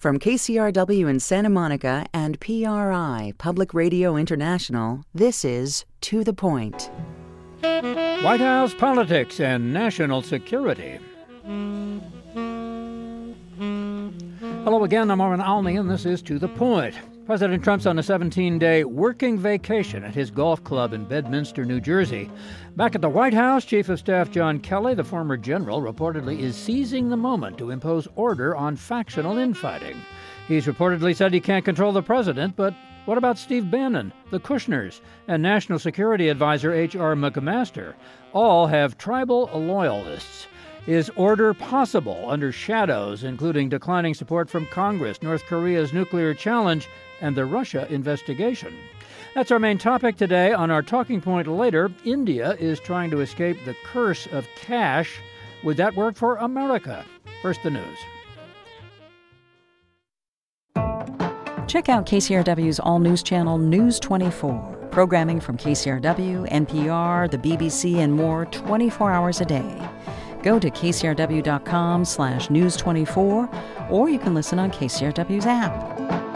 From KCRW in Santa Monica and PRI, Public Radio International, this is To the Point. White House politics and national security. Hello again, I'm Orrin Alney, and this is To the Point. President Trump's on a 17-day working vacation at his golf club in Bedminster, New Jersey. Back at the White House, Chief of Staff John Kelly, the former general, reportedly is seizing the moment to impose order on factional infighting. He's reportedly said he can't control the president, but what about Steve Bannon, the Kushners, and National Security Advisor H.R. McMaster? All have tribal loyalists. Is order possible under shadows, including declining support from Congress, North Korea's nuclear challenge, and the Russia investigation? That's our main topic today. On our talking point later, India is trying to escape the curse of cash. Would that work for America? First, the news. Check out KCRW's all-news channel News 24. Programming from KCRW, NPR, the BBC, and more 24 hours a day. Go to kcrw.com/news24, or you can listen on KCRW's app.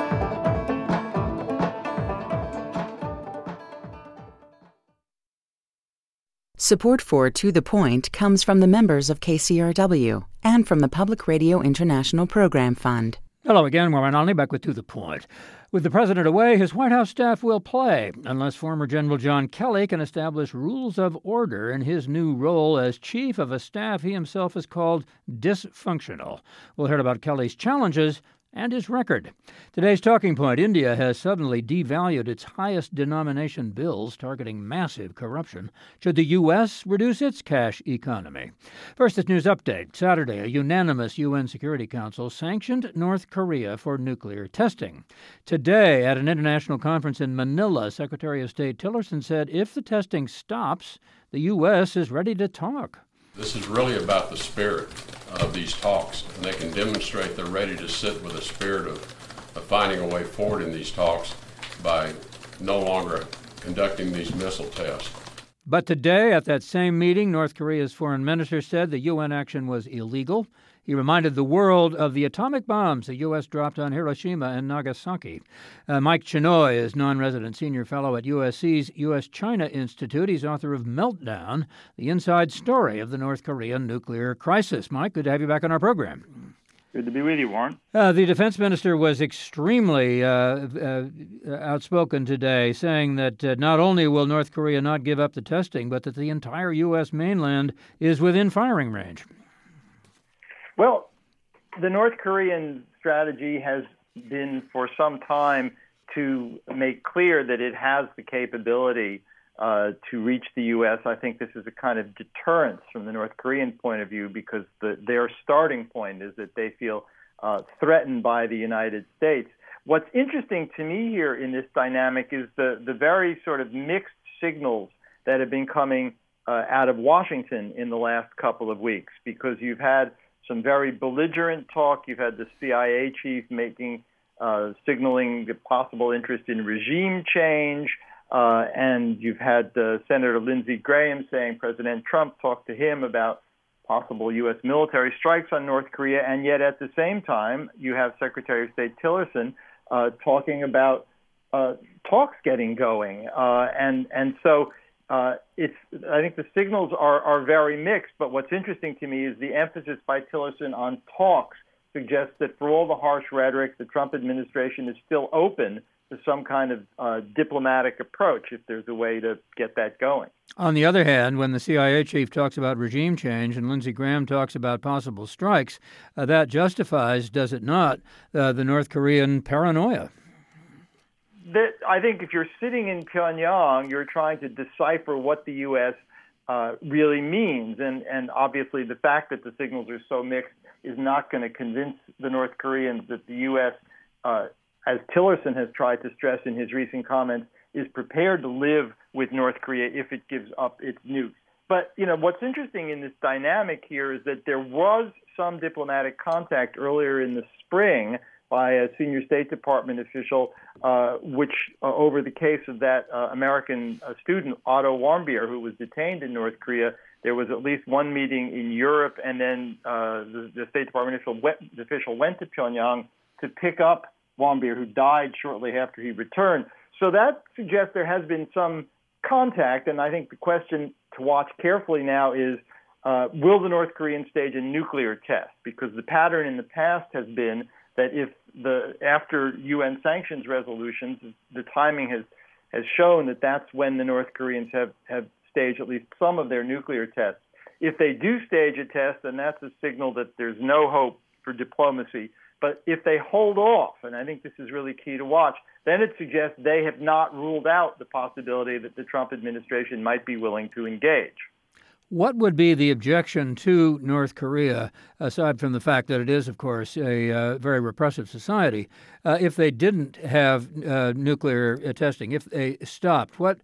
Support for To the Point comes from the members of KCRW and from the Public Radio International Program Fund. Hello again, Warren Olney, back with To the Point. With the president away, his White House staff will play, unless former General John Kelly can establish rules of order in his new role as chief of a staff he himself has called dysfunctional. We'll hear about Kelly's challenges and his record. Today's talking point: India has suddenly devalued its highest denomination bills, targeting massive corruption. Should the U.S. reduce its cash economy? First, this news update. Saturday, a unanimous UN Security Council sanctioned North Korea for nuclear testing. Today, at an international conference in Manila, Secretary of State Tillerson said if the testing stops, the U.S. is ready to talk. This is really about the spirit of these talks, and they can demonstrate they're ready to sit with a spirit of finding a way forward in these talks by no longer conducting these missile tests. But today, at that same meeting, North Korea's foreign minister said the UN action was illegal. He reminded the world of the atomic bombs the U.S. dropped on Hiroshima and Nagasaki. Mike Chenoy is non-resident senior fellow at USC's U.S.-China Institute. He's author of Meltdown, the inside story of the North Korean nuclear crisis. Mike, good to have you back on our program. Good to be with you, Warren. The defense minister was extremely outspoken today, saying that not only will North Korea not give up the testing, but that the entire U.S. mainland is within firing range. Well, the North Korean strategy has been for some time to make clear that it has the capability to reach the U.S. I think this is a kind of deterrence from the North Korean point of view, because their starting point is that they feel threatened by the United States. What's interesting to me here in this dynamic is the very sort of mixed signals that have been coming out of Washington in the last couple of weeks, because you've had some very belligerent talk. You've had the CIA chief signaling the possible interest in regime change, and you've had Senator Lindsey Graham saying President Trump talked to him about possible U.S. military strikes on North Korea, and yet at the same time, you have Secretary of State Tillerson talking about talks getting going, and so. I think the signals are very mixed, but what's interesting to me is the emphasis by Tillerson on talks suggests that for all the harsh rhetoric, the Trump administration is still open to some kind of diplomatic approach if there's a way to get that going. On the other hand, when the CIA chief talks about regime change and Lindsey Graham talks about possible strikes, that justifies, does it not, the North Korean paranoia? I think if you're sitting in Pyongyang, you're trying to decipher what the U.S. Really means. And obviously the fact that the signals are so mixed is not going to convince the North Koreans that the U.S., as Tillerson has tried to stress in his recent comments, is prepared to live with North Korea if it gives up its nukes. But, what's interesting in this dynamic here is that there was some diplomatic contact earlier in the spring by a senior State Department official, which over the case of that American student, Otto Warmbier, who was detained in North Korea. There was at least one meeting in Europe, and then the State Department official went to Pyongyang to pick up Warmbier, who died shortly after he returned. So that suggests there has been some contact, and I think the question to watch carefully now is, will the North Koreans stage a nuclear test? Because the pattern in the past has been that after UN sanctions resolutions, the timing has shown that that's when the North Koreans have staged at least some of their nuclear tests. If they do stage a test, then that's a signal that there's no hope for diplomacy. But if they hold off, and I think this is really key to watch, then it suggests they have not ruled out the possibility that the Trump administration might be willing to engage. What would be the objection to North Korea, aside from the fact that it is, of course, a very repressive society, if they didn't have nuclear testing, if they stopped? What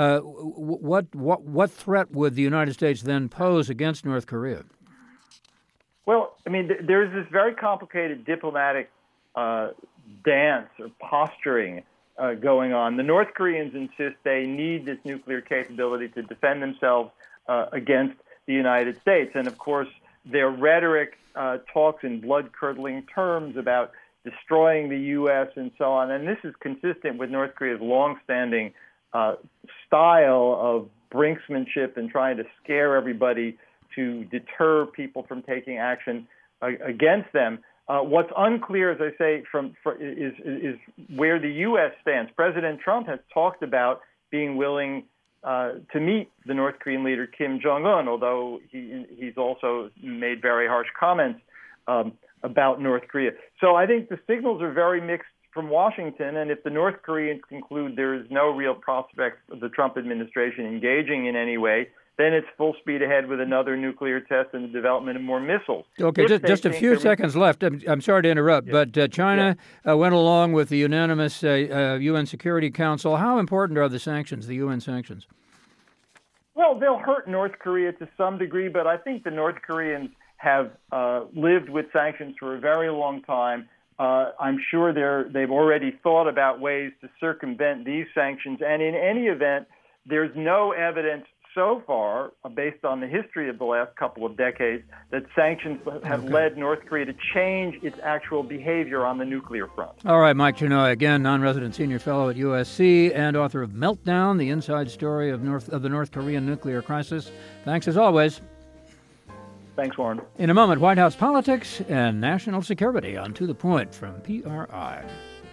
threat would the United States then pose against North Korea? Well, I mean, there's this very complicated diplomatic dance or posturing going on. The North Koreans insist they need this nuclear capability to defend themselves against the United States. And, of course, their rhetoric talks in blood-curdling terms about destroying the U.S. and so on. And this is consistent with North Korea's longstanding style of brinksmanship and trying to scare everybody to deter people from taking action against them. What's unclear, as I say, is where the U.S. stands. President Trump has talked about being willing to meet the North Korean leader Kim Jong-un, although he's also made very harsh comments about North Korea. So I think the signals are very mixed from Washington, and if the North Koreans conclude there is no real prospect of the Trump administration engaging in any way, then it's full speed ahead with another nuclear test and the development of more missiles. Okay, just a few seconds left. I'm sorry to interrupt, but China went along with the unanimous UN Security Council. How important are the sanctions, the UN sanctions? Well, they'll hurt North Korea to some degree, but I think the North Koreans have lived with sanctions for a very long time. I'm sure they've already thought about ways to circumvent these sanctions. And in any event, there's no evidence so far, based on the history of the last couple of decades, that sanctions have led North Korea to change its actual behavior on the nuclear front. All right, Mike Chenoy, again, non-resident senior fellow at USC and author of Meltdown, the inside story of the North Korean nuclear crisis. Thanks as always. Thanks, Warren. In a moment, White House politics and national security on To the Point from PRI.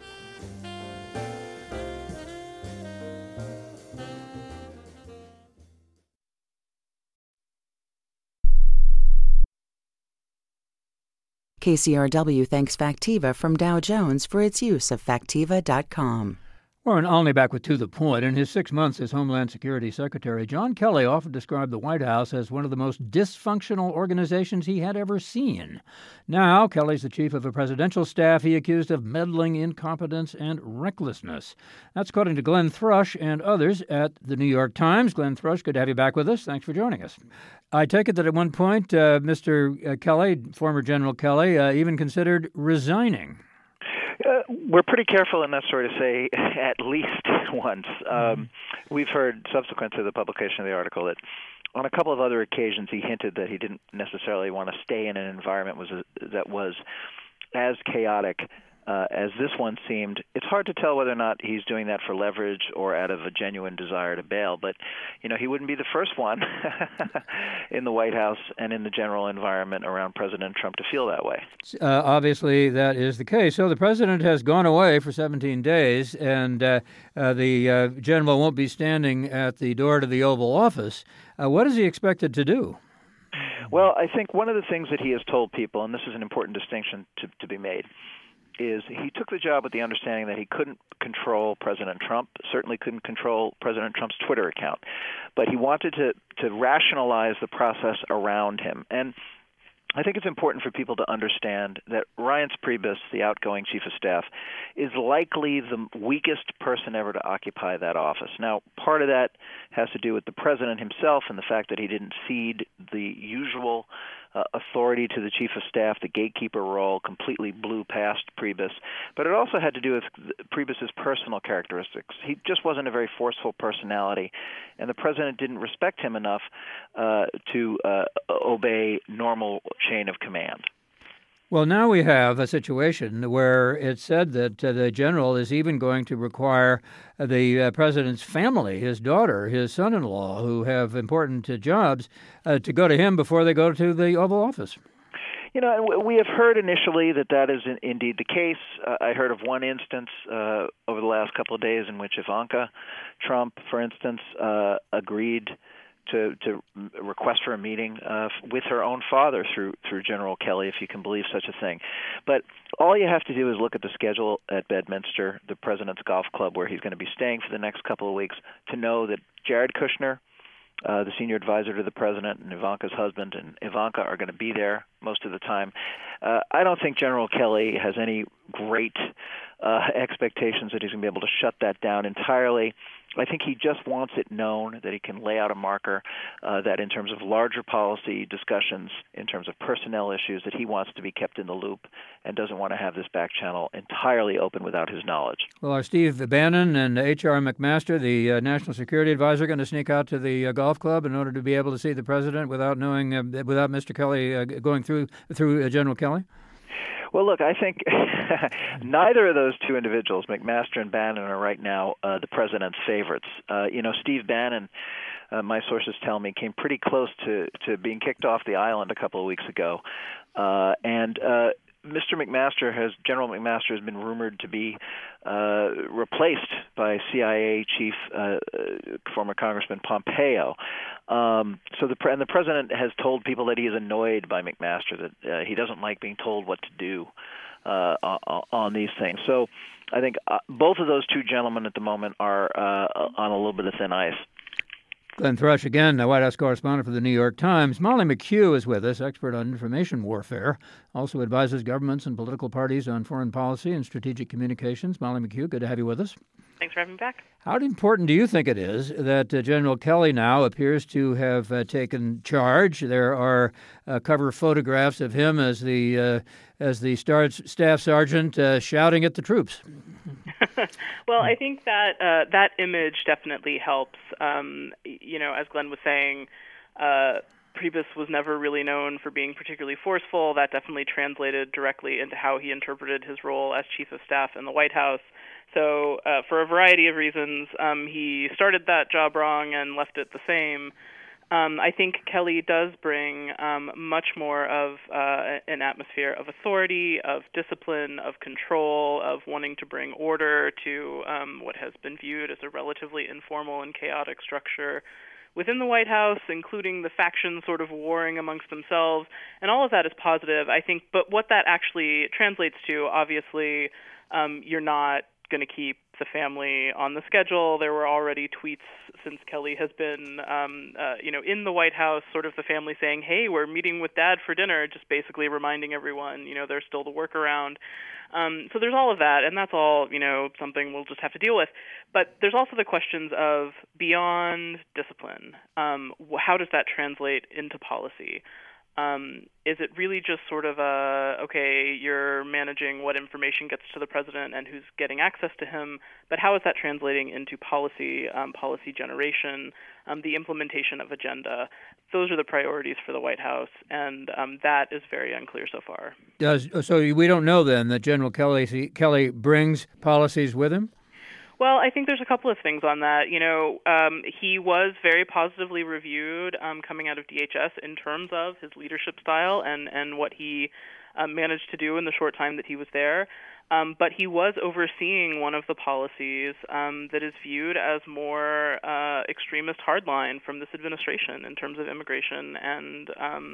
KCRW thanks Factiva from Dow Jones for its use of Factiva.com. Warren Olney back with To the Point. In his 6 months as Homeland Security Secretary, John Kelly often described the White House as one of the most dysfunctional organizations he had ever seen. Now, Kelly's the chief of a presidential staff he accused of meddling, incompetence, and recklessness. That's according to Glenn Thrush and others at the New York Times. Glenn Thrush, good to have you back with us. Thanks for joining us. I take it that at one point, Mr. Kelly, former General Kelly, even considered resigning. We're pretty careful in that sort of say at least once. We've heard subsequent to the publication of the article that on a couple of other occasions he hinted that he didn't necessarily want to stay in an environment that was as chaotic as this one seemed. It's hard to tell whether or not he's doing that for leverage or out of a genuine desire to bail. But, he wouldn't be the first one in the White House and in the general environment around President Trump to feel that way. Obviously, that is the case. So the president has gone away for 17 days, and the general won't be standing at the door to the Oval Office. What is he expected to do? Well, I think one of the things that he has told people, and this is an important distinction to be made, is he took the job with the understanding that he couldn't control President Trump, certainly couldn't control President Trump's Twitter account, but he wanted to rationalize the process around him. And I think it's important for people to understand that Reince Priebus, the outgoing chief of staff, is likely the weakest person ever to occupy that office. Now, part of that has to do with the president himself and the fact that he didn't cede the usual authority to the chief of staff, the gatekeeper role, completely blew past Priebus. But it also had to do with Priebus's personal characteristics. He just wasn't a very forceful personality, and the president didn't respect him enough to obey normal chain of command. Well, now we have a situation where it's said that the general is even going to require the president's family, his daughter, his son-in-law, who have important jobs, to go to him before they go to the Oval Office. We have heard initially that is indeed the case. I heard of one instance over the last couple of days in which Ivanka Trump, for instance, agreed to request for a meeting with her own father through General Kelly, if you can believe such a thing. But all you have to do is look at the schedule at Bedminster, the President's Golf Club, where he's going to be staying for the next couple of weeks, to know that Jared Kushner, the senior advisor to the president, and Ivanka's husband and Ivanka are going to be there most of the time. I don't think General Kelly has any great expectations that he's going to be able to shut that down entirely. I think he just wants it known that he can lay out a marker that in terms of larger policy discussions, in terms of personnel issues, that he wants to be kept in the loop and doesn't want to have this back channel entirely open without his knowledge. Well, are Steve Bannon and H.R. McMaster, the National Security Advisor, going to sneak out to the golf club in order to be able to see the president without knowing, without Mr. Kelly going through General Kelly? Well, look, I think neither of those two individuals, McMaster and Bannon, are right now the president's favorites. Steve Bannon, my sources tell me, came pretty close to being kicked off the island a couple of weeks ago. And General McMaster has been rumored to be replaced by CIA chief, former Congressman Pompeo. So the president has told people that he is annoyed by McMaster, that he doesn't like being told what to do on these things. So I think both of those two gentlemen at the moment are on a little bit of thin ice. Glenn Thrush, again, the White House correspondent for the New York Times. Molly McHugh is with us, expert on information warfare, also advises governments and political parties on foreign policy and strategic communications. Molly McHugh, good to have you with us. Thanks for having me back. How important do you think it is that General Kelly now appears to have taken charge? There are cover photographs of him as the staff sergeant shouting at the troops. Well, I think that that image definitely helps. As Glenn was saying, Priebus was never really known for being particularly forceful. That definitely translated directly into how he interpreted his role as chief of staff in the White House. So for a variety of reasons, he started that job wrong and left it the same. I think Kelly does bring much more of an atmosphere of authority, of discipline, of control, of wanting to bring order to what has been viewed as a relatively informal and chaotic structure within the White House, including the factions sort of warring amongst themselves. And all of that is positive, I think. But what that actually translates to, obviously, you're not going to keep the family on the schedule. There were already tweets since Kelly has been, in the White House, sort of the family saying, hey, we're meeting with Dad for dinner, just basically reminding everyone, there's still the workaround. So there's all of that, and that's all, something we'll just have to deal with. But there's also the questions of beyond discipline. How does that translate into policy? Is it really just sort of you're managing what information gets to the president and who's getting access to him, but how is that translating into policy generation, the implementation of agenda? Those are the priorities for the White House, and that is very unclear so far. So we don't know then that General Kelly brings policies with him? Well, I think there's a couple of things on that. He was very positively reviewed coming out of DHS in terms of his leadership style and what he managed to do in the short time that he was there. But he was overseeing one of the policies that is viewed as more extremist hardline from this administration in terms of immigration and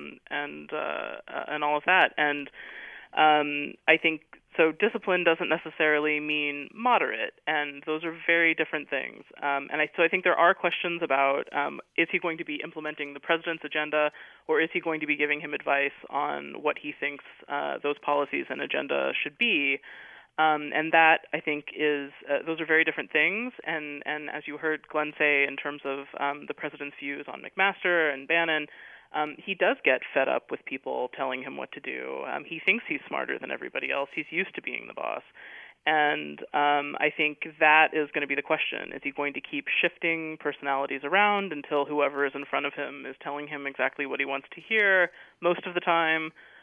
all of that. And I think so discipline doesn't necessarily mean moderate, and those are very different things. So I think there are questions about is he going to be implementing the president's agenda, or is he going to be giving him advice on what he thinks those policies and agenda should be? And that, I think, is those are very different things. And as you heard Glenn say in terms of the president's views on McMaster and Bannon, he does get fed up with people telling him what to do. He thinks he's smarter than everybody else. He's used to being the boss. And I think that is going to be the question. Is he going to keep shifting personalities around until whoever is in front of him is telling him exactly what he wants to hear most of the time?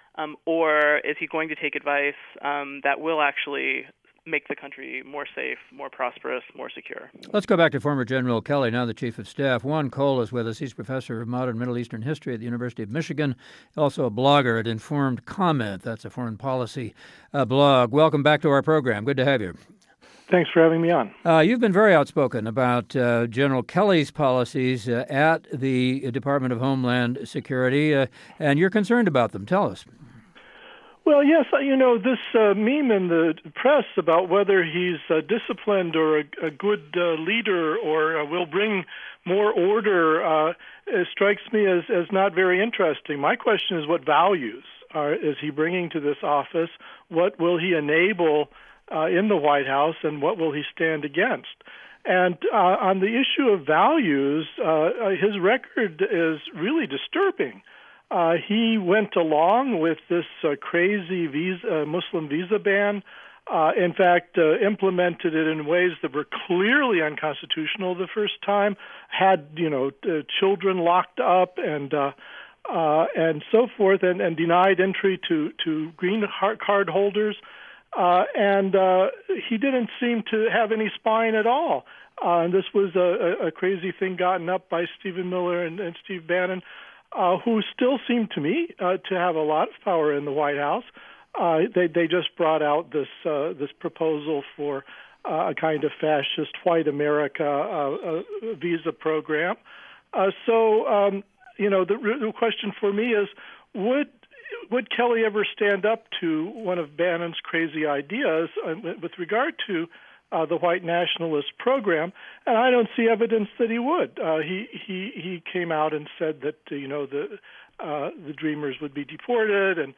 or is he going to take advice that will actually make the country more safe, more prosperous, more secure? Let's go back to former General Kelly, now the Chief of Staff. Juan Cole is with us. He's professor of modern Middle Eastern history at the University of Michigan, also a blogger at Informed Comment. That's a foreign policy blog. Welcome back to our program. Good to have you. Thanks for having me on. You've been very outspoken about General Kelly's policies at the Department of Homeland Security, and you're concerned about them. Tell us. Well, yes, this meme in the press about whether he's disciplined or a good leader or will bring more order strikes me as not very interesting. My question is, what values is he bringing to this office? What will he enable in the White House, and what will he stand against? And on the issue of values, his record is really disturbing. He went along with this crazy Muslim visa ban. In fact, implemented it in ways that were clearly unconstitutional the first time. Had children locked up and so forth, and denied entry to green card holders. And he didn't seem to have any spine at all. And this was a crazy thing gotten up by Stephen Miller and Steve Bannon, who still seem to me to have a lot of power in the White House. They just brought out this proposal for a kind of fascist white America visa program. So the question for me is, would Kelly ever stand up to one of Bannon's crazy ideas with regard to the white nationalist program? And I don't see evidence that he would. He came out and said that the Dreamers would be deported, and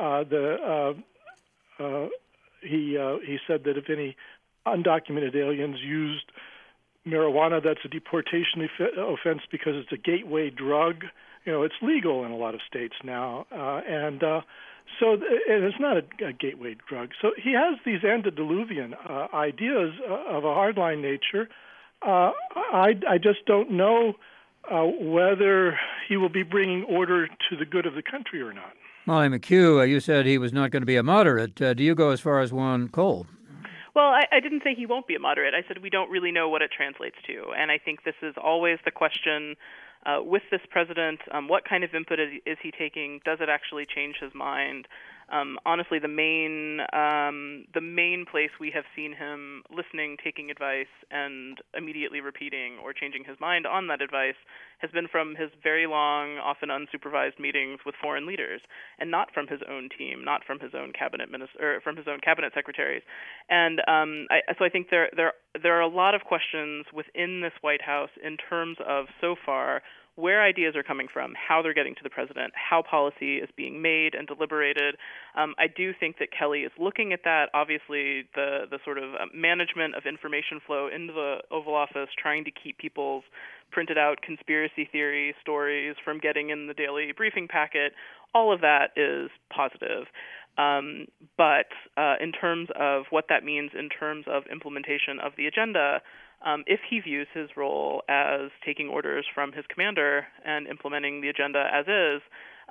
he said that if any undocumented aliens used marijuana, that's a deportation offense because it's a gateway drug. It's legal in a lot of states now, and it's not a gateway drug. So he has these antediluvian ideas of a hardline nature. I just don't know whether he will be bringing order to the good of the country or not. Molly McHugh, you said he was not going to be a moderate. Do you go as far as Juan Cole? Well, I didn't say he won't be a moderate. I said we don't really know what it translates to. And I think this is always the question with this president. What kind of input is he taking? Does it actually change his mind? Honestly, the main place we have seen him listening, taking advice, and immediately repeating or changing his mind on that advice has been from his very long, often unsupervised meetings with foreign leaders, and not from his own team, not from his own from his own cabinet secretaries. And so I think there are a lot of questions within this White House in terms of, so far, where ideas are coming from, how they're getting to the president, how policy is being made and deliberated. I do think that Kelly is looking at that. Obviously, the sort of management of information flow into the Oval Office, trying to keep people's printed out conspiracy theory stories from getting in the daily briefing packet, all of that is positive. But in terms of what that means in terms of implementation of the agenda, if he views his role as taking orders from his commander and implementing the agenda as is,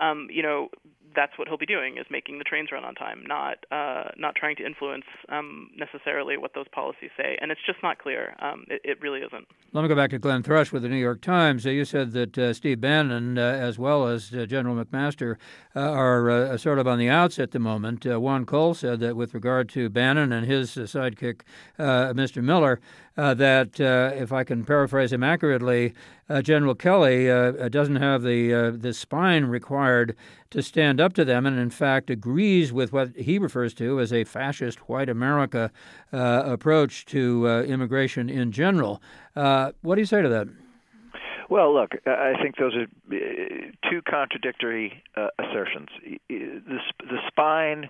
that's what he'll be doing, is making the trains run on time, not trying to influence necessarily what those policies say. And it's just not clear. It really isn't. Let me go back to Glenn Thrush with the New York Times. You said that Steve Bannon, as well as General McMaster, are sort of on the outs at the moment. Juan Cole said that with regard to Bannon and his sidekick, Mr. Miller, that, if I can paraphrase him accurately, General Kelly doesn't have the spine required to stand up to them, and in fact agrees with what he refers to as a fascist white America approach to immigration in general. What do you say to that? Well, look, I think those are two contradictory assertions. The spine,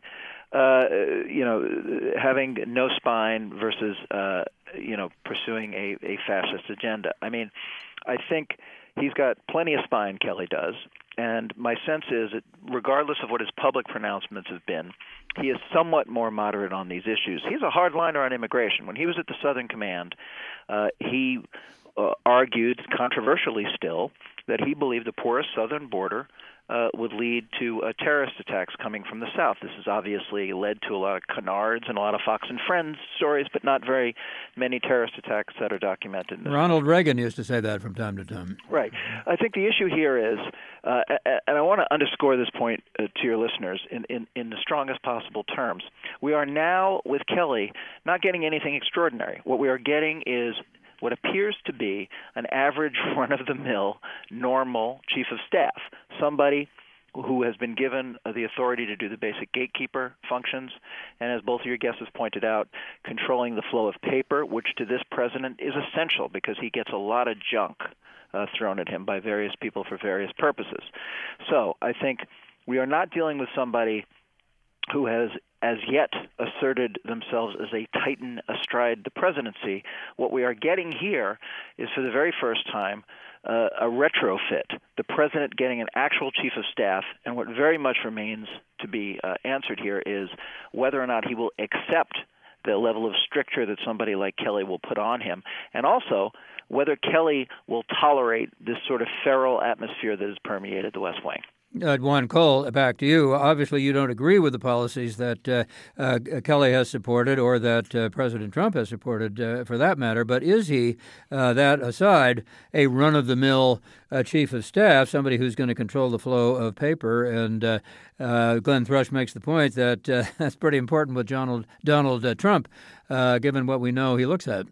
having no spine versus, pursuing a fascist agenda. I mean, I think he's got plenty of spine, Kelly does. And my sense is that regardless of what his public pronouncements have been, he is somewhat more moderate on these issues. He's a hardliner on immigration. When he was at the Southern Command, he argued, controversially still, that he believed the porous southern border would lead to terrorist attacks coming from the south. This has obviously led to a lot of canards and a lot of Fox and Friends stories, but not very many terrorist attacks that are documented. Ronald Reagan used to say that from time to time. Right. I think the issue here is, and I want to underscore this point to your listeners in the strongest possible terms, we are now, with Kelly, not getting anything extraordinary. What we are getting is what appears to be an average run-of-the-mill, normal chief of staff, somebody who has been given the authority to do the basic gatekeeper functions, and as both of your guests have pointed out, controlling the flow of paper, which to this president is essential because he gets a lot of junk thrown at him by various people for various purposes. So I think we are not dealing with somebody who has as yet asserted themselves as a titan astride the presidency. What we are getting here is, for the very first time, a retrofit, the president getting an actual chief of staff, and what very much remains to be answered here is whether or not he will accept the level of stricture that somebody like Kelly will put on him, and also whether Kelly will tolerate this sort of feral atmosphere that has permeated the West Wing. Juan Cole, back to you. Obviously, you don't agree with the policies that Kelly has supported or that President Trump has supported, for that matter. But is he, that aside, a run-of-the-mill chief of staff, somebody who's going to control the flow of paper? And Glenn Thrush makes the point that that's pretty important with Donald Trump, given what we know he looks at.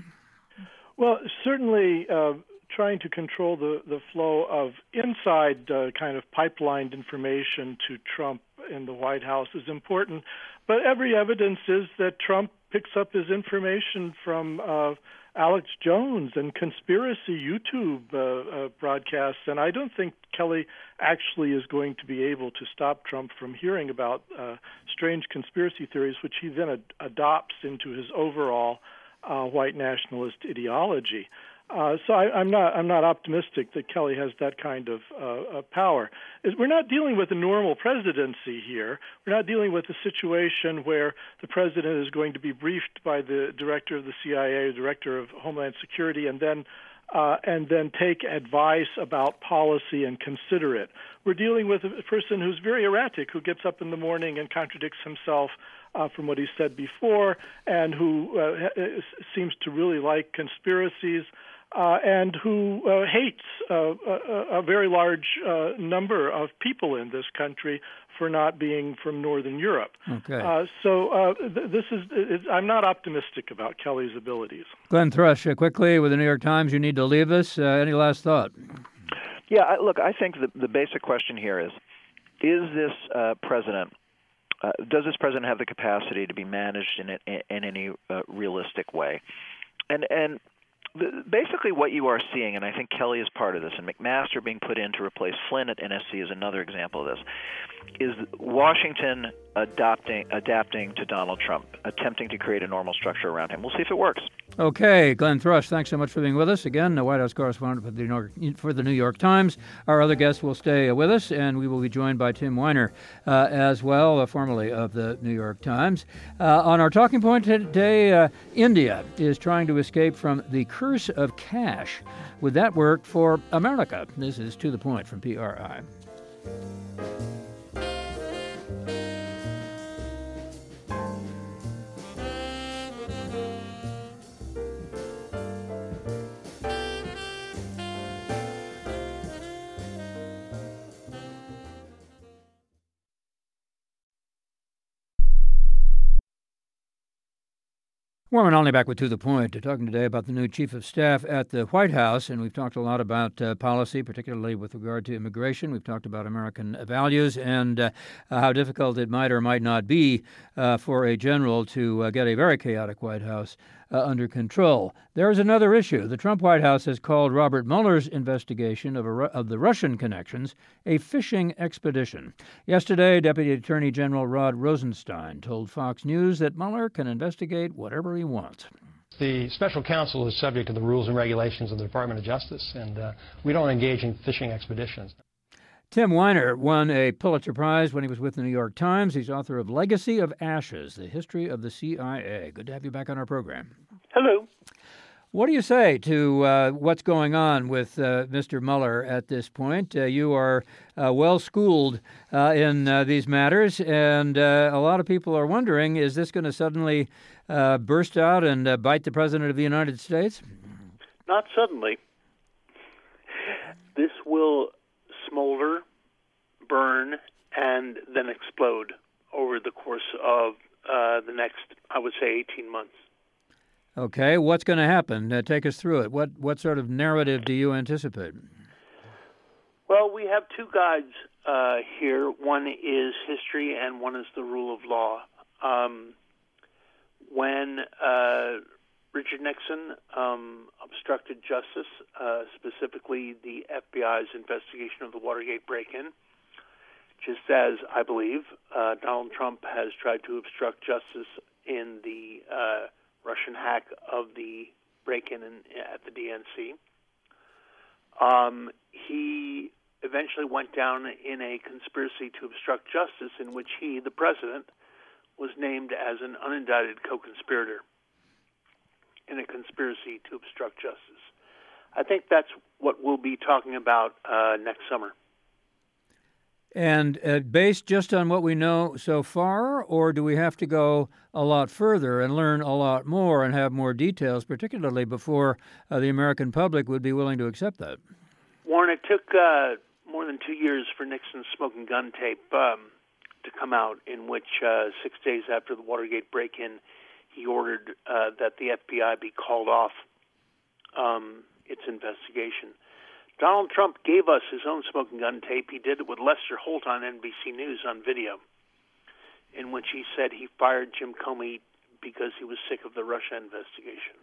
Well, certainly trying to control the flow of inside kind of pipelined information to Trump in the White House is important. But every evidence is that Trump picks up his information from Alex Jones and conspiracy YouTube broadcasts. And I don't think Kelly actually is going to be able to stop Trump from hearing about strange conspiracy theories, which he then adopts into his overall white nationalist ideology. So I'm not optimistic that Kelly has that kind of power. We're not dealing with a normal presidency here. We're not dealing with a situation where the president is going to be briefed by the director of the CIA, director of Homeland Security, and then take advice about policy and consider it. We're dealing with a person who's very erratic, who gets up in the morning and contradicts himself from what he said before, and who seems to really like conspiracies, and who hates a very large number of people in this country for not being from Northern Europe. Okay. I'm not optimistic about Kelly's abilities. Glenn Thrush, quickly, with the New York Times, you need to leave us. Any last thought? Yeah, I think the basic question here is this president, does this president have the capacity to be managed in any realistic way? And basically what you are seeing, and I think Kelly is part of this, and McMaster being put in to replace Flynn at NSC is another example of this, is Washington adapting to Donald Trump, attempting to create a normal structure around him. We'll see if it works. Okay, Glenn Thrush, thanks so much for being with us. Again, the White House correspondent for the New York Times. Our other guests will stay with us, and we will be joined by Tim Weiner as well, formerly of the New York Times. On our talking point today, India is trying to escape from the curse of cash. Would that work for America? This is To the Point from PRI. Warren Olney back with To the Point. Talking today about the new chief of staff at the White House, and we've talked a lot about policy, particularly with regard to immigration. We've talked about American values and how difficult it might or might not be for a general to get a very chaotic White House under control. There is another issue. The Trump White House has called Robert Mueller's investigation of the Russian connections a fishing expedition. Yesterday, Deputy Attorney General Rod Rosenstein told Fox News that Mueller can investigate whatever he wants. The special counsel is subject to the rules and regulations of the Department of Justice, and we don't engage in fishing expeditions. Tim Weiner won a Pulitzer Prize when he was with the New York Times. He's author of Legacy of Ashes, The History of the CIA. Good to have you back on our program. Hello. What do you say to what's going on with Mr. Mueller at this point? You are well schooled in these matters, and a lot of people are wondering, is this going to suddenly burst out and bite the President of the United States? Not suddenly. This will smolder, burn, and then explode over the course of the next, I would say, 18 months. Okay, what's going to happen? Take us through it. What sort of narrative do you anticipate? Well, we have two guides here. One is history and one is the rule of law. When Richard Nixon obstructed justice, specifically the FBI's investigation of the Watergate break-in, just as I believe Donald Trump has tried to obstruct justice in the Russian hack of the break-in at the DNC. He eventually went down in a conspiracy to obstruct justice in which he, the president, was named as an unindicted co-conspirator in a conspiracy to obstruct justice. I think that's what we'll be talking about next summer. And based just on what we know so far, or do we have to go a lot further and learn a lot more and have more details, particularly before the American public would be willing to accept that? Warren, it took more than 2 years for Nixon's smoking gun tape to come out, in which 6 days after the Watergate break-in, he ordered that the FBI be called off its investigation. Donald Trump gave us his own smoking gun tape. He did it with Lester Holt on NBC News on video, in which he said he fired Jim Comey because he was sick of the Russia investigation.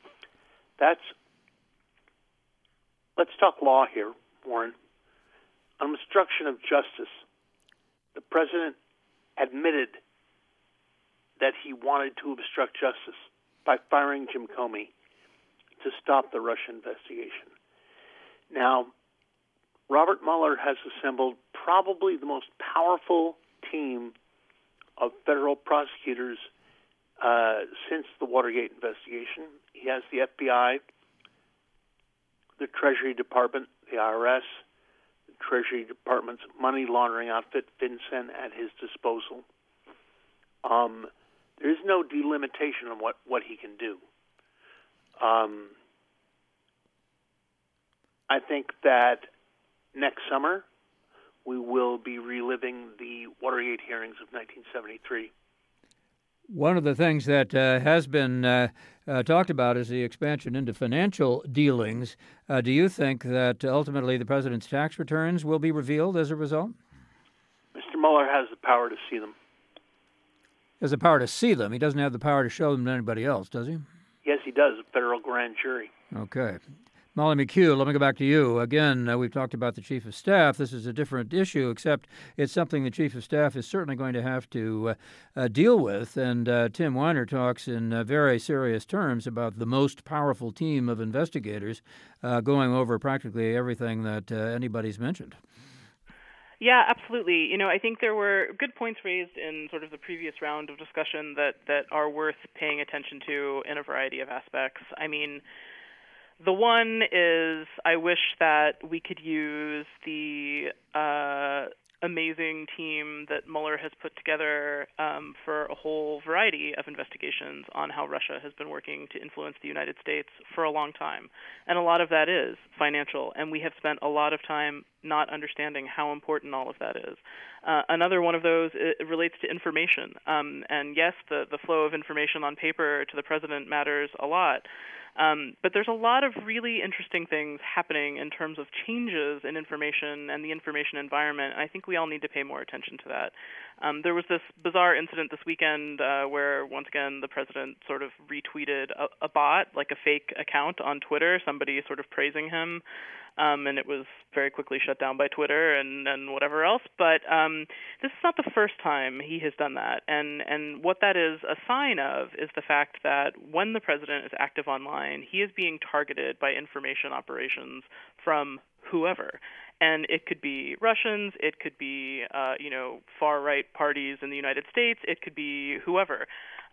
Let's talk law here, Warren. On obstruction of justice, the president admitted that he wanted to obstruct justice by firing Jim Comey to stop the Russia investigation. Now, Robert Mueller has assembled probably the most powerful team of federal prosecutors since the Watergate investigation. He has the FBI, the Treasury Department, the IRS, the Treasury Department's money laundering outfit, FinCEN, at his disposal. There is no delimitation on what he can do. I think that next summer we will be reliving the Watergate hearings of 1973. One of the things that has been talked about is the expansion into financial dealings. Do you think that ultimately the president's tax returns will be revealed as a result? Mr. Mueller has the power to see them. He has the power to see them. He doesn't have the power to show them to anybody else, does he? Yes, he does, a federal grand jury. Okay. Molly McHugh, let me go back to you. Again, we've talked about the Chief of Staff. This is a different issue, except it's something the Chief of Staff is certainly going to have to deal with. And Tim Weiner talks in very serious terms about the most powerful team of investigators going over practically everything that anybody's mentioned. Yeah, absolutely. I think there were good points raised in sort of the previous round of discussion that are worth paying attention to in a variety of aspects. I mean, the one is I wish that we could use the amazing team that Mueller has put together for a whole variety of investigations on how Russia has been working to influence the United States for a long time. And a lot of that is financial, and we have spent a lot of time not understanding how important all of that is. Another one of those relates to information. And yes, the flow of information on paper to the president matters a lot. But there's a lot of really interesting things happening in terms of changes in information and the information environment. And I think we all need to pay more attention to that. There was this bizarre incident this weekend where, once again, the president sort of retweeted a bot, like a fake account on Twitter, somebody sort of praising him. And it was very quickly shut down by Twitter and whatever else. But this is not the first time he has done that. And what that is a sign of is the fact that when the president is active online, he is being targeted by information operations from whoever. And it could be Russians, it could be, far-right parties in the United States, it could be whoever.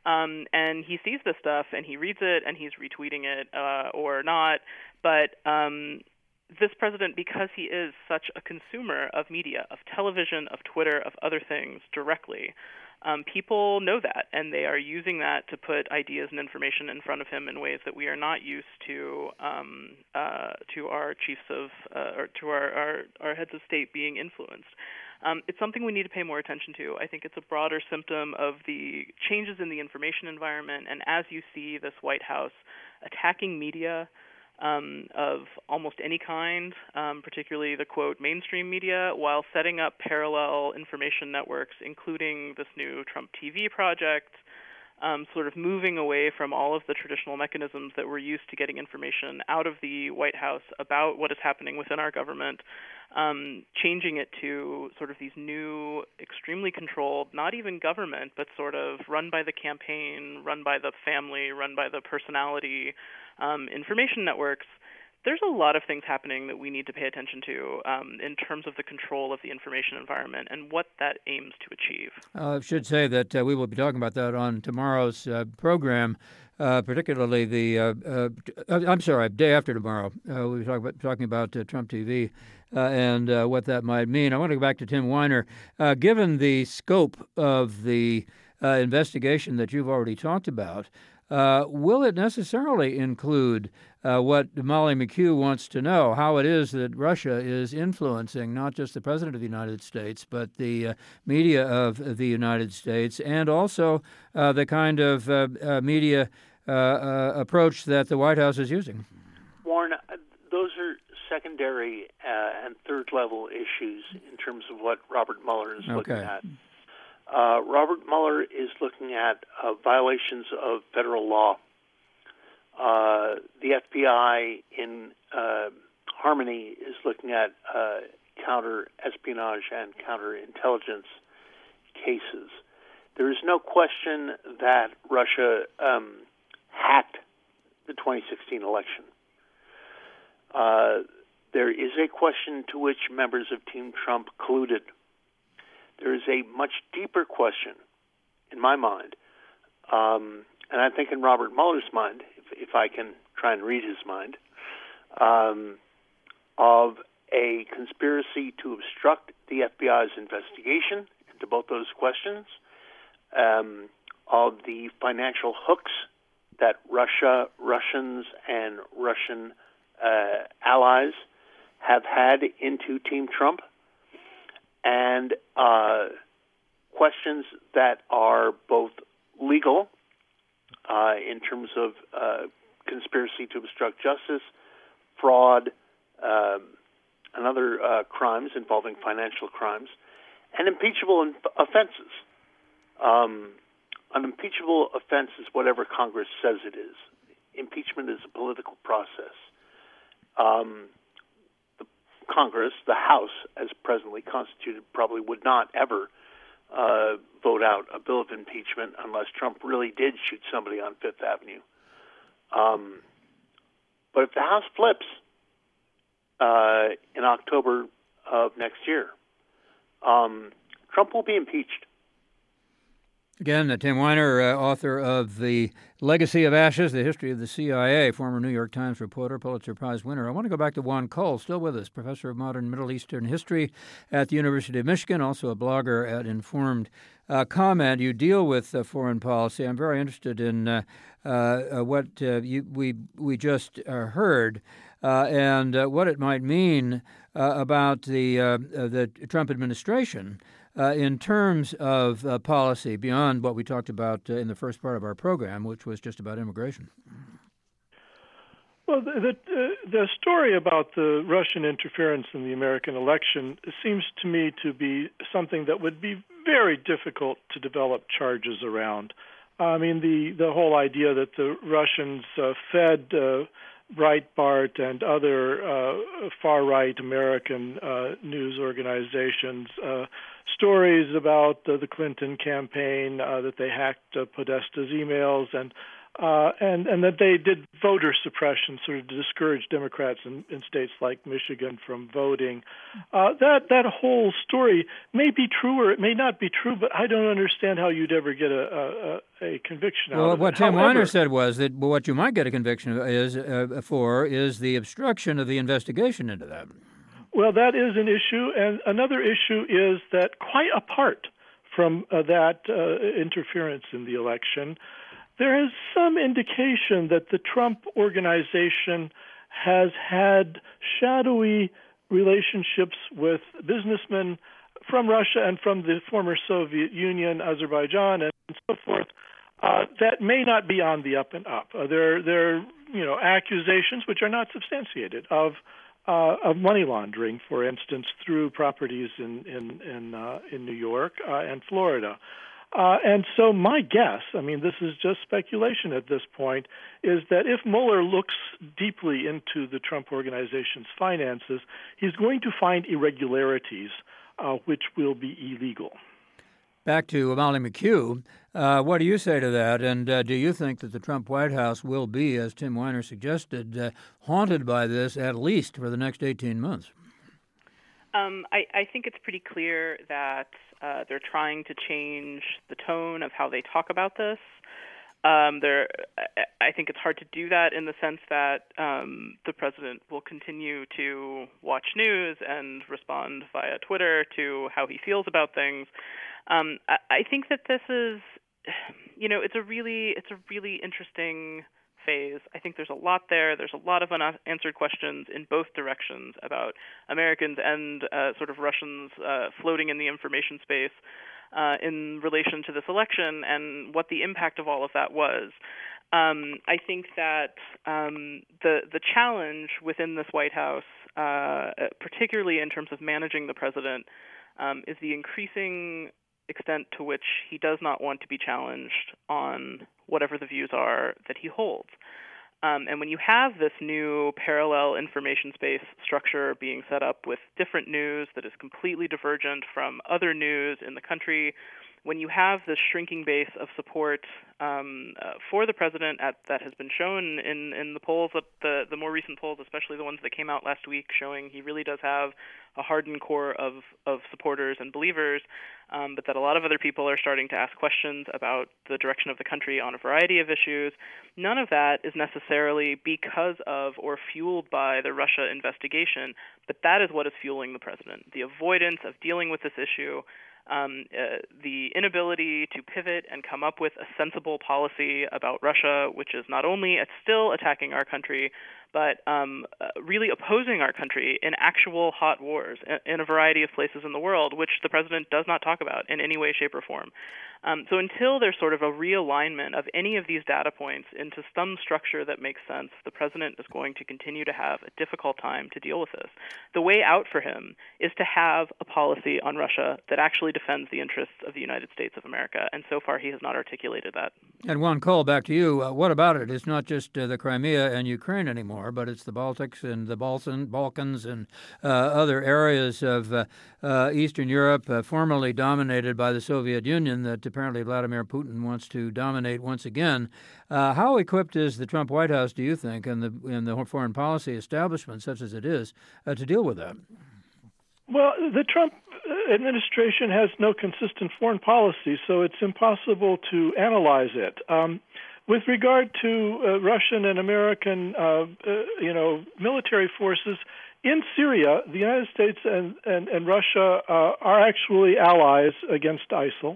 And he sees this stuff and he reads it and he's retweeting it or not. But this president, because he is such a consumer of media, of television, of Twitter, of other things directly, people know that, and they are using that to put ideas and information in front of him in ways that we are not used to our chiefs of or to our heads of state being influenced. It's something we need to pay more attention to. I think it's a broader symptom of the changes in the information environment, and as you see this White House attacking media of almost any kind, particularly the, quote, mainstream media, while setting up parallel information networks, including this new Trump TV project, sort of moving away from all of the traditional mechanisms that we're used to getting information out of the White House about what is happening within our government, changing it to sort of these new, extremely controlled, not even government, but sort of run by the campaign, run by the family, run by the personality, information networks. There's a lot of things happening that we need to pay attention to in terms of the control of the information environment and what that aims to achieve. I should say that we will be talking about that on tomorrow's program, particularly day after tomorrow. We'll be talking about Trump TV and what that might mean. I want to go back to Tim Weiner. Given the scope of the investigation that you've already talked about, will it necessarily include what Molly McHugh wants to know, how it is that Russia is influencing not just the President of the United States, but the media of the United States, and also the kind of media approach that the White House is using? Warren, those are secondary and third-level issues in terms of what Robert Mueller is looking at. Robert Mueller is looking at violations of federal law. The FBI in harmony is looking at counter-espionage and counterintelligence cases. There is no question that Russia hacked the 2016 election. There is a question to which members of Team Trump colluded. There is a much deeper question, in my mind, and I think in Robert Mueller's mind, if I can try and read his mind, of a conspiracy to obstruct the FBI's investigation into both those questions, of the financial hooks that Russia, Russians, and Russian allies have had into Team Trump, and questions that are both legal in terms of conspiracy to obstruct justice, fraud, and other crimes involving financial crimes, and impeachable offenses. An impeachable offense is whatever Congress says it is. Impeachment is a political process. The Congress, the House, as presently constituted, probably would not ever vote out a bill of impeachment unless Trump really did shoot somebody on Fifth Avenue. But if the House flips in October of next year, Trump will be impeached. Again, Tim Weiner, author of The Legacy of Ashes, The History of the CIA, former New York Times reporter, Pulitzer Prize winner. I want to go back to Juan Cole, still with us, professor of modern Middle Eastern history at the University of Michigan, also a blogger at Informed Comment. You deal with foreign policy. I'm very interested in what we just heard and what it might mean about the Trump administration in terms of policy beyond what we talked about in the first part of our program, which was just about immigration. Well, the story about the Russian interference in the American election seems to me to be something that would be very difficult to develop charges around. I mean, the whole idea that the Russians fed Breitbart and other far-right American news organizations stories about the Clinton campaign, that they hacked Podesta's emails, and and that they did voter suppression, sort of to discourage Democrats in states like Michigan from voting. That whole story may be true or it may not be true, but I don't understand how you'd ever get a conviction out of it. What Tim Weiner said was that what you might get a conviction is the obstruction of the investigation into that. Well, that is an issue, and another issue is that quite apart from that interference in the election, there is some indication that the Trump organization has had shadowy relationships with businessmen from Russia and from the former Soviet Union, Azerbaijan, and so forth, that may not be on the up and up. There are accusations which are not substantiated of money laundering, for instance, through properties in New York and Florida. And so my guess, this is just speculation at this point, is that if Mueller looks deeply into the Trump organization's finances, he's going to find irregularities which will be illegal. Back to Molly McHugh, what do you say to that? And do you think that the Trump White House will be, as Tim Weiner suggested, haunted by this at least for the next 18 months? I think it's pretty clear that they're trying to change the tone of how they talk about this. I think it's hard to do that in the sense that the president will continue to watch news and respond via Twitter to how he feels about things. I think that this is, it's a really interesting phase. I think there's a lot there. There's a lot of unanswered questions in both directions about Americans and sort of Russians floating in the information space in relation to this election and what the impact of all of that was. I think that the challenge within this White House, particularly in terms of managing the president, is the increasing extent to which he does not want to be challenged on whatever the views are that he holds. And when you have this new parallel information space structure being set up with different news that is completely divergent from other news in the country, when you have this shrinking base of support for the president that has been shown in the polls, the more recent polls, especially the ones that came out last week, showing he really does have a hardened core of supporters and believers, but that a lot of other people are starting to ask questions about the direction of the country on a variety of issues. None of that is necessarily because of or fueled by the Russia investigation, but that is what is fueling the president. The avoidance of dealing with this issue, the inability to pivot and come up with a sensible policy about Russia, which is not only still attacking our country, but really opposing our country in actual hot wars in a variety of places in the world, which the president does not talk about in any way, shape, or form. So until there's sort of a realignment of any of these data points into some structure that makes sense, the president is going to continue to have a difficult time to deal with this. The way out for him is to have a policy on Russia that actually defends the interests of the United States of America, and so far he has not articulated that. And Juan Cole, back to you. What about it? It's not just the Crimea and Ukraine anymore, but it's the Baltics and the Balkans and other areas of Eastern Europe, formerly dominated by the Soviet Union, that apparently Vladimir Putin wants to dominate once again. How equipped is the Trump White House, do you think, and the foreign policy establishment, such as it is, to deal with that? Well, the Trump administration has no consistent foreign policy, so it's impossible to analyze it. With regard to Russian and American, military forces in Syria, the United States and Russia are actually allies against ISIL.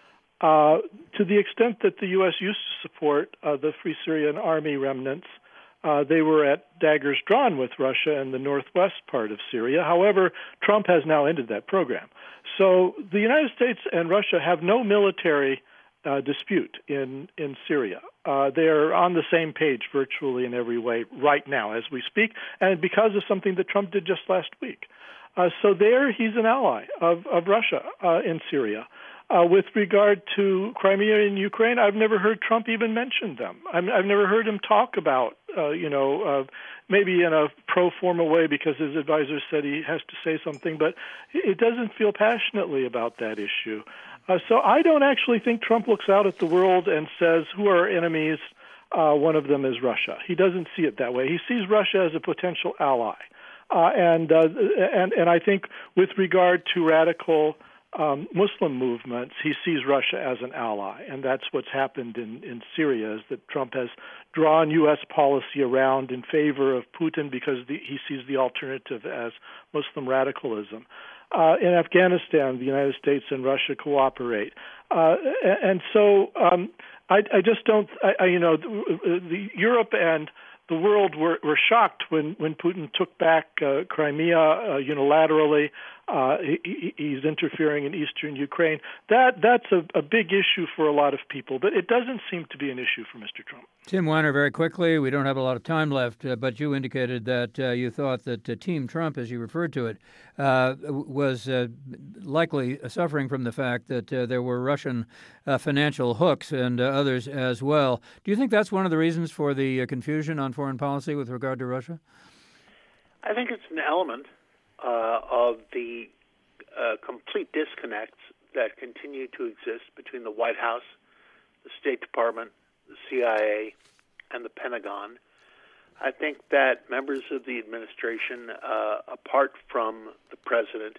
To the extent that the U.S. used to support the Free Syrian Army remnants, they were at daggers drawn with Russia in the northwest part of Syria. However, Trump has now ended that program. So the United States and Russia have no military dispute in Syria. They're on the same page virtually in every way right now as we speak, and because of something that Trump did just last week. So there he's an ally of Russia in Syria. With regard to Crimea and Ukraine, I've never heard Trump even mention them. I've never heard him talk about, maybe in a pro forma way because his advisor said he has to say something, but it doesn't feel passionately about that issue. So I don't actually think Trump looks out at the world and says, who are our enemies? one of them is Russia. He doesn't see it that way. He sees Russia as a potential ally. And I think with regard to radical Muslim movements, he sees Russia as an ally, and that's what's happened in Syria, is that Trump has drawn U.S. policy around in favor of Putin because he sees the alternative as Muslim radicalism. In Afghanistan, the United States and Russia cooperate, and so I just don't. Europe and the world were shocked when Putin took back Crimea unilaterally. He's interfering in eastern Ukraine. That's a big issue for a lot of people, but it doesn't seem to be an issue for Mr. Trump. Tim Weiner, very quickly, we don't have a lot of time left, but you indicated that you thought that Team Trump, as you referred to it, was likely suffering from the fact that there were Russian financial hooks and others as well. Do you think that's one of the reasons for the confusion on foreign policy with regard to Russia? I think it's an element of the complete disconnects that continue to exist between the White House, the State Department, the CIA, and the Pentagon. I think that members of the administration, apart from the president,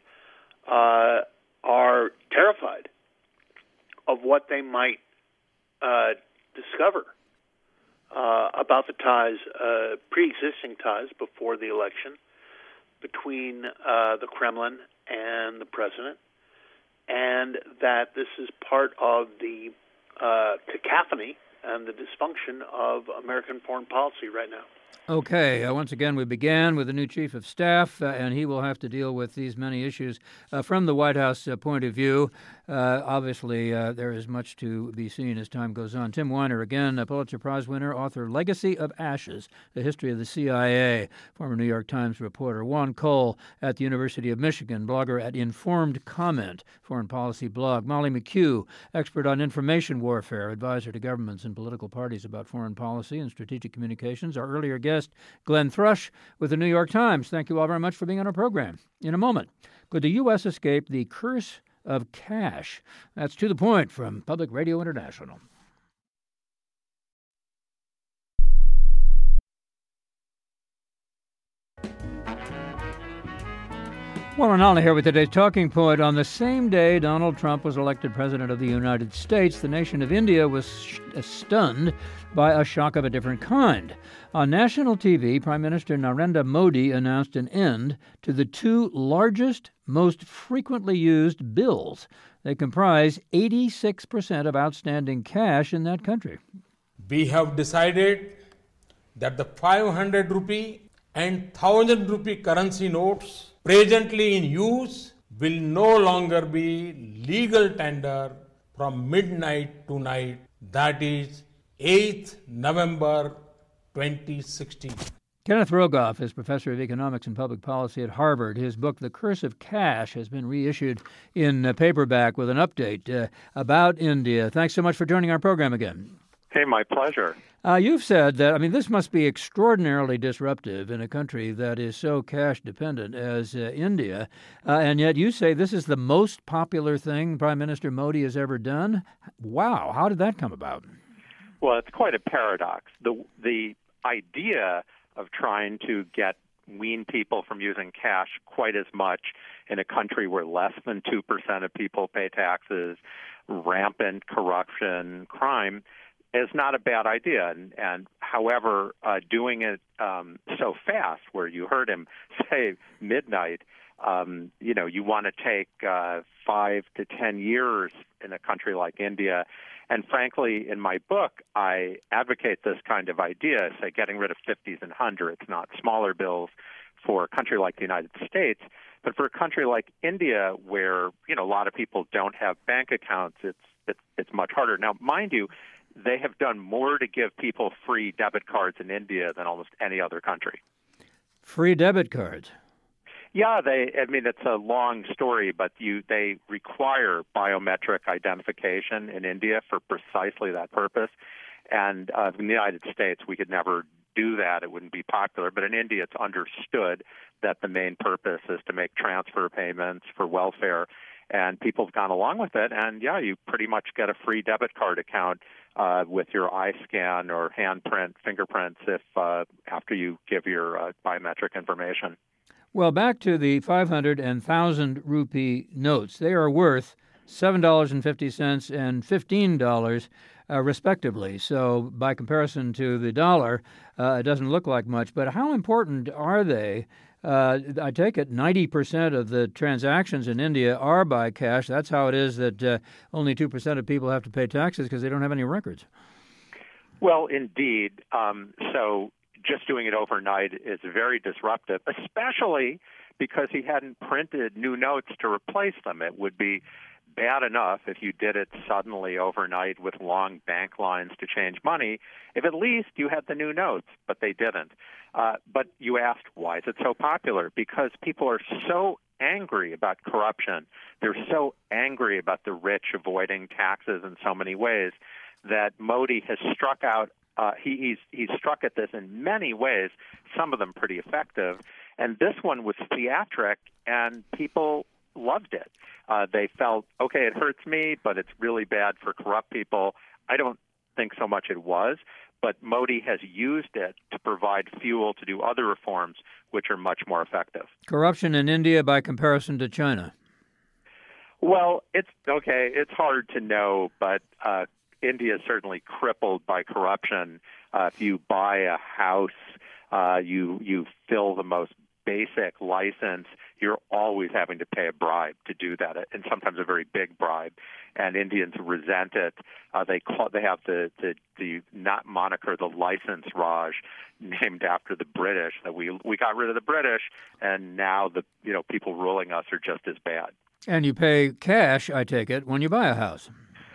are terrified of what they might discover about the ties, pre-existing ties before the election, between the Kremlin and the president, and that this is part of the cacophony and the dysfunction of American foreign policy right now. Okay. Once again, we began with the new chief of staff, and he will have to deal with these many issues from the White House point of view. Obviously, there is much to be seen as time goes on. Tim Weiner, again, a Pulitzer Prize winner, author Legacy of Ashes, The History of the CIA, former New York Times reporter. Juan Cole at the University of Michigan, blogger at Informed Comment, foreign policy blog. Molly McHugh, expert on information warfare, advisor to governments and political parties about foreign policy and strategic communications. Our earlier guest, Glenn Thrush with the New York Times. Thank you all very much for being on our program. In a moment, could the U.S. escape the curse of cash? That's To the Point from Public Radio International. Warren Olney here with today's Talking Point. On the same day Donald Trump was elected President of the United States, the nation of India was stunned by a shock of a different kind. On national TV, Prime Minister Narendra Modi announced an end to the two largest, most frequently used bills. They comprise 86% of outstanding cash in that country. We have decided that the 500 rupee and 1000 rupee currency notes presently in use will no longer be legal tender from midnight to night, that is 8th November 2016. Kenneth Rogoff is professor of economics and public policy at Harvard. His book, The Curse of Cash, has been reissued in paperback with an update about India. Thanks so much for joining our program again. Hey, my pleasure. You've said that, this must be extraordinarily disruptive in a country that is so cash dependent as India, and yet you say this is the most popular thing Prime Minister Modi has ever done. Wow, how did that come about? Well, it's quite a paradox. The idea of trying to wean people from using cash quite as much in a country where less than 2% of people pay taxes, rampant corruption, crime, is not a bad idea. And however, doing it so fast, where you heard him say midnight, you want to take 5 to 10 years in a country like India. And frankly, in my book, I advocate this kind of idea, say getting rid of 50s and 100s, not smaller bills for a country like the United States. But for a country like India, where a lot of people don't have bank accounts, it's much harder. Now, mind you, they have done more to give people free debit cards in India than almost any other country. Free debit cards? Yeah, it's a long story, but they require biometric identification in India for precisely that purpose. And in the United States, we could never do that. It wouldn't be popular. But in India, it's understood that the main purpose is to make transfer payments for welfare. And people have gone along with it. And, yeah, you pretty much get a free debit card account with your eye scan or handprint, fingerprints if after you give your biometric information. Well, back to the 500 and 1,000 rupee notes. They are worth $7.50 and $15 respectively. So by comparison to the dollar, it doesn't look like much. But how important are they? I take it 90% of the transactions in India are by cash. That's how it is that only 2% of people have to pay taxes because they don't have any records. Well, indeed. So just doing it overnight is very disruptive, especially because he hadn't printed new notes to replace them. It would be bad enough if you did it suddenly overnight with long bank lines to change money, if at least you had the new notes, but they didn't. But you asked, why is it so popular? Because people are so angry about corruption. They're so angry about the rich avoiding taxes in so many ways that Modi has struck out. He's struck at this in many ways, some of them pretty effective. And this one was theatric, and people loved it. They felt, okay, it hurts me, but it's really bad for corrupt people. I don't think so much it was, but Modi has used it to provide fuel to do other reforms, which are much more effective. Corruption in India by comparison to China? Well, it's okay. It's hard to know, but India is certainly crippled by corruption. If you buy a house, you fill the most basic license, you're always having to pay a bribe to do that, and sometimes a very big bribe. And Indians resent it. They have the not moniker, the license Raj, named after the British. That we got rid of the British, and now the people ruling us are just as bad. And you pay cash, I take it, when you buy a house.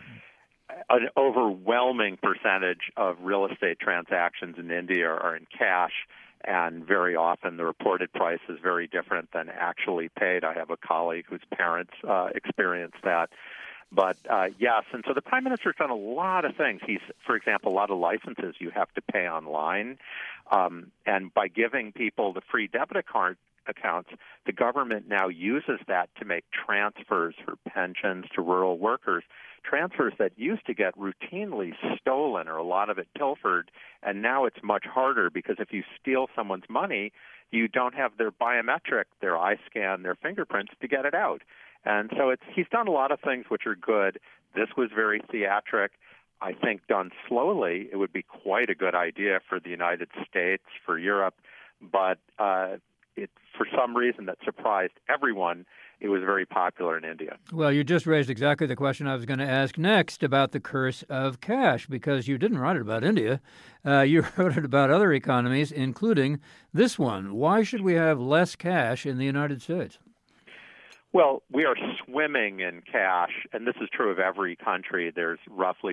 An overwhelming percentage of real estate transactions in India are in cash. And very often the reported price is very different than actually paid. I have a colleague whose parents experienced that. But yes, and so the Prime Minister's done a lot of things. For example, a lot of licenses you have to pay online. And by giving people the free debit card accounts, the government now uses that to make transfers for pensions to rural workers, transfers that used to get routinely stolen or a lot of it pilfered, and now it's much harder because if you steal someone's money, you don't have their biometric, their eye scan, their fingerprints to get it out. And so he's done a lot of things which are good. This was very theatric. I think done slowly, it would be quite a good idea for the United States, for Europe, but for some reason that surprised everyone, it was very popular in India. Well, you just raised exactly the question I was going to ask next about the curse of cash, because you didn't write it about India. You wrote it about other economies, including this one. Why should we have less cash in the United States? Well, we are swimming in cash, and this is true of every country. There's roughly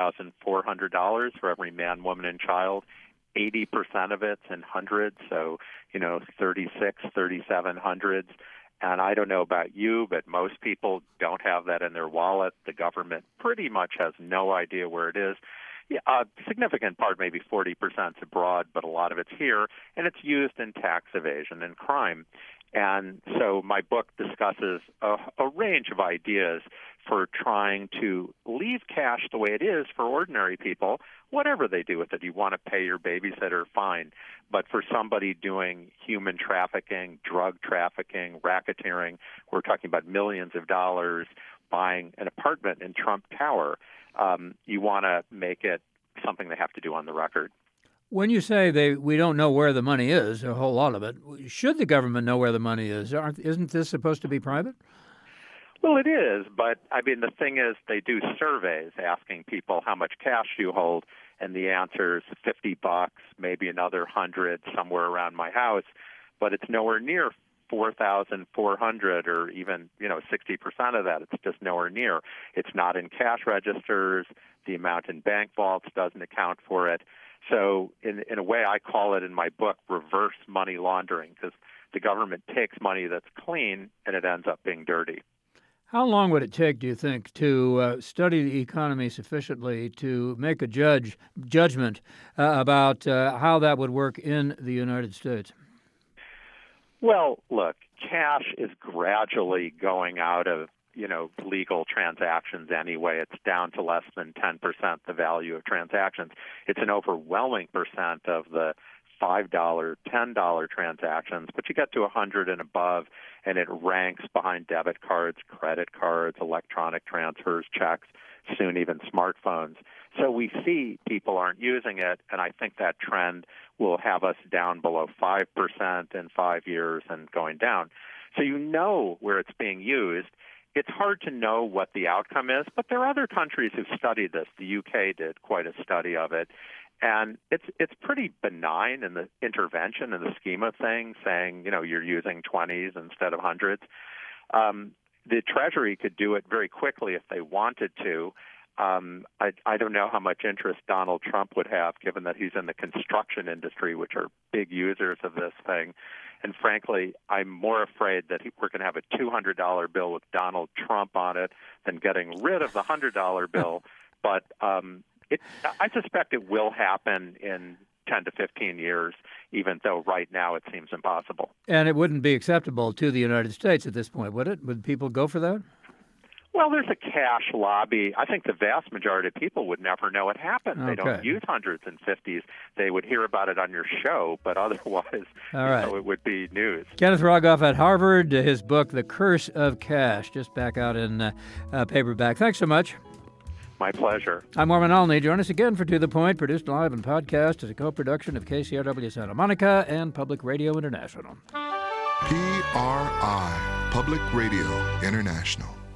$4,400 for every man, woman, and child. 80% of it's in hundreds, so 36, 3,700s. And I don't know about you, but most people don't have that in their wallet. The government pretty much has no idea where it is. Yeah, a significant part, maybe 40%, is abroad, but a lot of it's here, and it's used in tax evasion and crime. And so my book discusses a range of ideas for trying to leave cash the way it is for ordinary people, whatever they do with it. You want to pay your babysitter, fine. But for somebody doing human trafficking, drug trafficking, racketeering, we're talking about millions of dollars, buying an apartment in Trump Tower, you want to make it something they have to do on the record. When you say we don't know where the money is, a whole lot of it, should the government know where the money is? Isn't this supposed to be private? Well, it is, but I mean, the thing is they do surveys asking people how much cash you hold, and the answer is $50, maybe another 100 somewhere around my house, but it's nowhere near 4,400 or even 60% of that. It's just nowhere near. It's not in cash registers. The amount in bank vaults doesn't account for it. So in a way, I call it in my book reverse money laundering, because the government takes money that's clean and it ends up being dirty. How long would it take, do you think, to study the economy sufficiently to make a judgment about how that would work in the United States? Well, look, cash is gradually going out of legal transactions anyway. It's down to less than 10% the value of transactions. It's an overwhelming percent of the $5, $10 transactions, but you get to 100 and above, and it ranks behind debit cards, credit cards, electronic transfers, checks, soon even smartphones. So we see people aren't using it, and I think that trend will have us down below 5% in 5 years and going down. So you know where it's being used. It's hard to know what the outcome is, but there are other countries who've studied this. The UK did quite a study of it. And it's pretty benign in the intervention in the scheme of things, saying, you're using 20s instead of hundreds. The Treasury could do it very quickly if they wanted to. I don't know how much interest Donald Trump would have, given that he's in the construction industry, which are big users of this thing. And frankly, I'm more afraid that we're going to have a $200 bill with Donald Trump on it than getting rid of the $100 bill. But I suspect it will happen in 10 to 15 years, even though right now it seems impossible. And it wouldn't be acceptable to the United States at this point, would it? Would people go for that? Well, there's a cash lobby. I think the vast majority of people would never know it happened. Okay. They don't use hundreds and 50s. They would hear about it on your show, but otherwise, it would be news. Kenneth Rogoff at Harvard, his book, The Curse of Cash, just back out in paperback. Thanks so much. My pleasure. I'm Norman Alney. Join us again for To The Point, produced live and podcast as a co-production of KCRW Santa Monica and Public Radio International. PRI, Public Radio International.